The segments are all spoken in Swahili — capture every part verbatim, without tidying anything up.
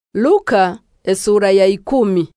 Luka esura ya ikumi.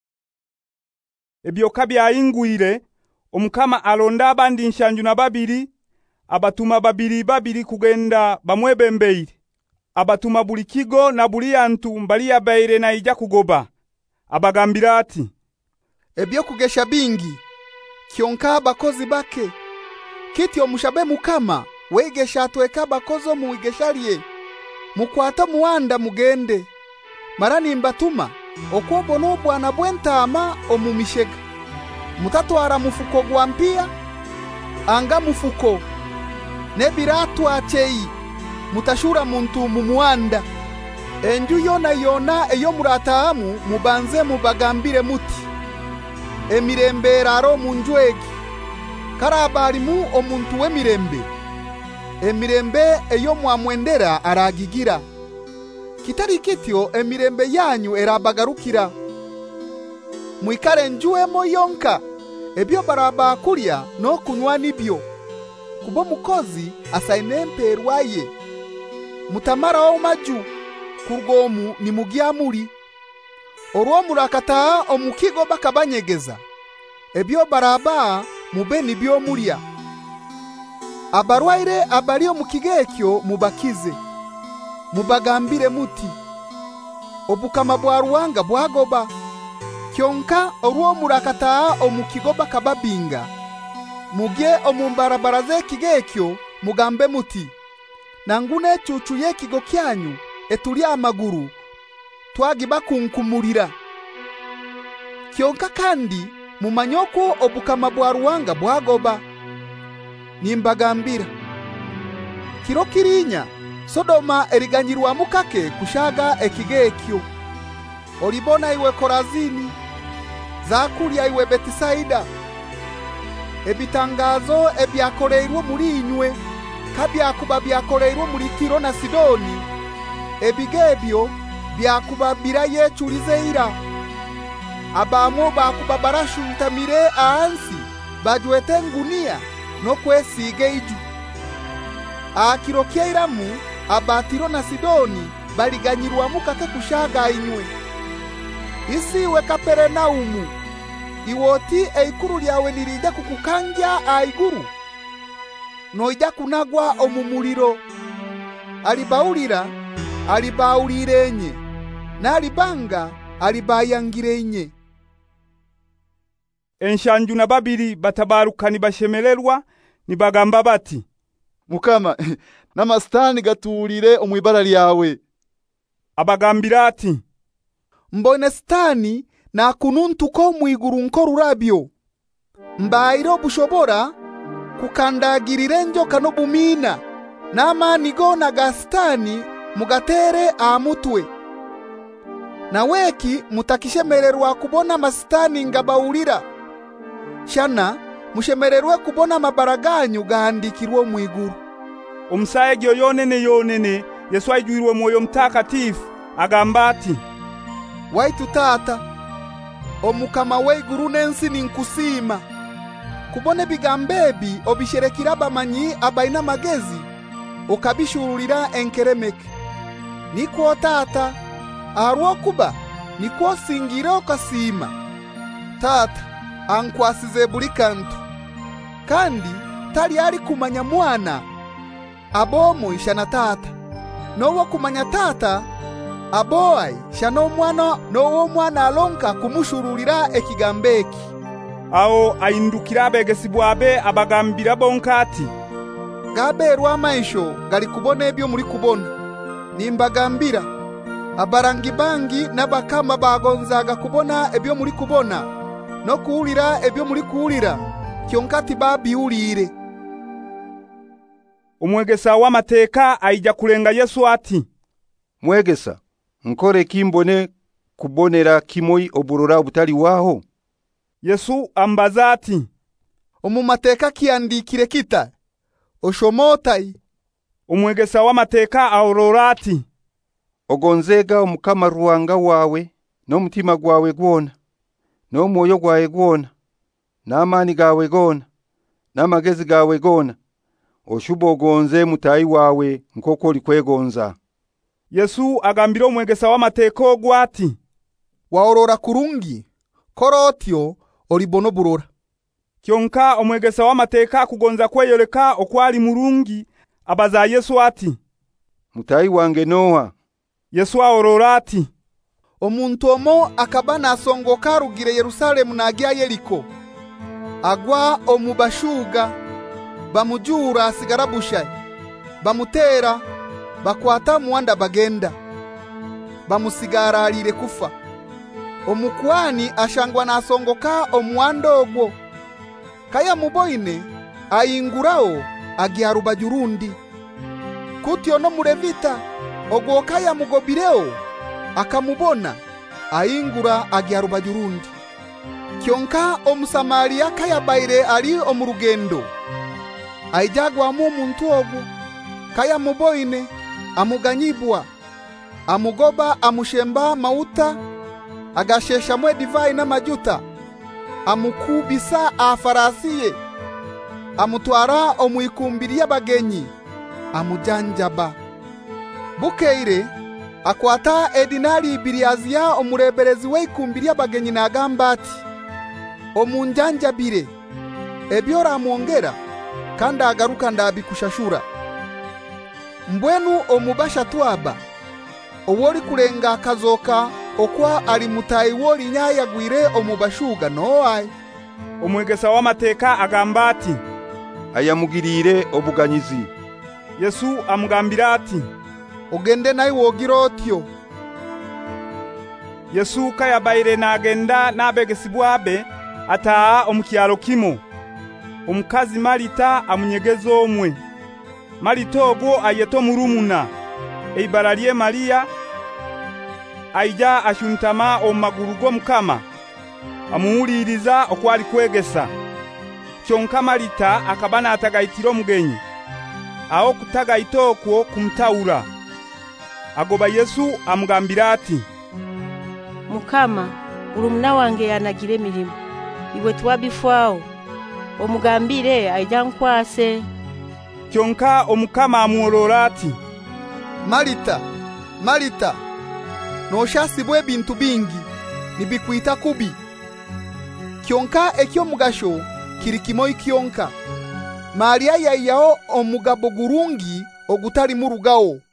Ebyoka byayingwire omukama alonda abandi nshanju na babiri, abatuma babiri babiri kugenda bamwebembeire, abatuma buli kigo na buli antu mbali yabaire na ija kugoba, abagambira ati, ebyo kugesha bingi kyonka abakozi bake, kiti omushabe mukama wegesha atweka abakozo muigeshalye, mukwata muwanda mugende. Marani mbatuma okwobona obwana bwentama omumishega, mutatwara mufuko gwampia anga mufuko nebiratu acheyi, mutashura muntu mumuwanda. Enju yona yona eyo murataamu mubanze mubagambire muti, emirembe raro munjwegi karabarimu omuntu wemirembe, emirembe eyo mwamwendera aragigira. Kitari kityo emirembe yanyu erabagarukira. Mwikare njuemo yonka ebyo baraba kulya no kunywa nibyo, kubo mukozi asainemperwaye. Mutamara omaju kurgomu ni mugyamuri, orwo murakata omukigo bakabanyegeza, ebyo baraba mube nibyo mulya. Abarwaire abali omukigekyo mubakize, mubagambire muti, obukama bwa Ruwanga bwagoba. Kyonka orwo murakata omukigo bakababinga, mugye omumbarabara z'ekigekyo mugambe muti, nangune chuchu y'ekigo kyanyu etuli amaguru twagibakunkumulira. Kyonka kandi mumanyoko obukama bwa Ruwanga bwagoba. Nimbagambira, kiro kirinya Sodoma eriganyirwa mukake kushaga ekigekyo. Olibona iwe Korazini, zakulya iwe Betisaida. Ebitangazo ebyakoleirwo muri inywe kabyakuba byakoleirwo muri Tiro na Sidoni, ebigebyo byakuba biraye chulizeira. Abamo bakuba barashuntamire aansi bajwete ngunia no kwesige iju. Akirokeiramu abatiro na Sidoni baliganyirwa mukake kushaga inywe. Isi we Kapernaumu, iwoti eikuru lyawe nirija kukukanja aiguru, no ija kunagwa omumuliro. Alibaulira alibaulirenye, na alibanga alibayangirenye. Enshanju na babiri batabarukani bashemererwa nibagamba bati, Mukama, namasitani gatulire omwibara lyawe. Abagambira ati, mbone sitani na kununtuko mwiguru nkorurabyo. Mbairo bushobora kukandagirire njoka no bumina, namani gona gastani mugatere amutwe. Na weki mutakishemererwa kubona masitani ngabaulira. Shana mushemererwe kubona mabaraganyu gahandikirwo mwiguru. Omusaye gyo yonene yonene Yesu ayijwirwe mwoyo mtakatifu agamba ati, waitu tata omukama weiguru nensi ninkusima, kubone bigambebi obisherekira bamanyi abaina magezi okabishurulira enkeremeke. Nikwo tata arwo kuba nikwo singira okasima. Tata ankwasize buli kantu, kandi tali ali kumanya mwana abomo ishana tata, nowo kumanya tata aboai shano mwana nowo mwana alonka kumushurulira ekigambeki. Ao aindukira abegesibwabe abagambira bonka ati, gaberwa amaisho gali kubona ebyo muri kubona. Nimbagambira, abarangi bangi n'abakama bagonzaga kubona ebyo muri kubona, no kuulira ebyo muri kuulira, kyonkati babiulire. Umwegesa w'amateka aija kulenga Yesu ati, Mwegesa, nkore kimbone kubonera kimoi oburura obutali waho? Yesu ambaza ati, omumateka kiandikire kita oshomotai. Umwegesa w'amateka aurora ati, ogonzega omukama Ruwanga wawe n'omutima gwawe gwona, n'omwoyo gwawe gwona, n'amani gawe gona, n'amagezi gawe gona, oshubo ogonze mutayi wawe nkoko likwegonza. Yesu agambira omwegesa w'amateeka ogwo ati, waorora kurungi korotyo olibono burora. Kyonka omwegesa w'amateeka kugonza kweyoleka okwali murungi abaza Yesu ati, mutayi wange Noha. Yesu aorora ati, omuntu omo akabana asongoka rugire Yerusalemu nagia Yeriko. Agwa omubashuga bamujura asigarabusha, bamutera bakwata muwanda bagenda, bamusigara alire kufa. Omukwani ashangwa nasongoka omuwando ogwo, kaya muboine ayingurao agiaruba jurundi. Kutyo no mulevita ogwo kaya mugobireo akamubona ayingura agiaruba jurundi. Kyonka omusamaria kaya baire ali omurugendo aijagwa mu muntu ogwo, kaya muboine amuganyibwa, amugoba amushemba mauta, agashesha mwe divai na majuta, amukubisa afarasiye, amutwara omwikumbiri y'abagenyi, amujanjaba. Bukeire akwata edinari ibiri azia omureberezi w'ikumbiri y'abagenyi nagamba ati, omunjanjabire ebyora amwongera kandi agaruka ndabikushashura. Mbwenu omubasha twaba owori kurenga akazoka okwa ali mutayi wori nyaya gwire omubashuga noai. Omwegesa w'amateeka agamba ati, ayamugirire obuganyizi. Yesu amugambira ati, ogende nayi wogirotyo. Yesu kayabaire nagenda n'abegesibwabe ataa omukyalo kimo. Omukazi Marita amunyegeza omwe. Marita ogwo ayeto murumuna eibara lye Maria, aija ashuntama omaguru go Mukama amuhuliriza okwali kwegesa. Kyonka Marita akabana atagaitiro mugenyi, aho kutagaita okwo kumtaura. Agoba Yesu amugambira ati, Mukama, urumuna wange yanagire mirimo, iwe twabifwao omugambire aija nkwase. Kyonka omukama amuolora ati, Marita, Marita, noshasibwe bintu bingi nibikuita kubi. Kyonka ekyo mugasho kiri kimoyi kyonka. Maria yayao omugabo gurungi ogutali murugao.